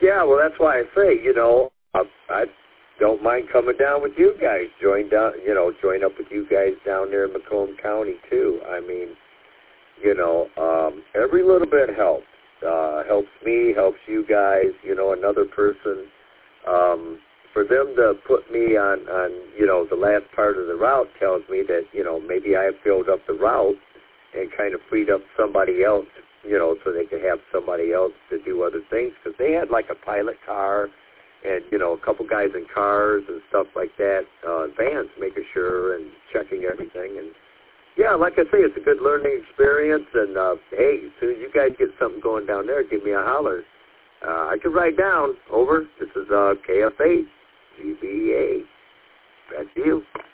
Yeah, well, that's why I say, I don't mind coming down with you guys. Join up with you guys down there in Macomb County too. I mean, every little bit helps. Helps me, helps you guys. Another person. For them to put me on the last part of the route tells me that maybe I filled up the route and kind of freed up somebody else, so they could have somebody else to do other things, because they had like a pilot car and, a couple guys in cars and stuff like that, vans, making sure and checking everything. And, yeah, like I say, it's a good learning experience. And, hey, as soon as you guys get something going down there, give me a holler. I can write down. Over. This is KFA, GBA. Back to you.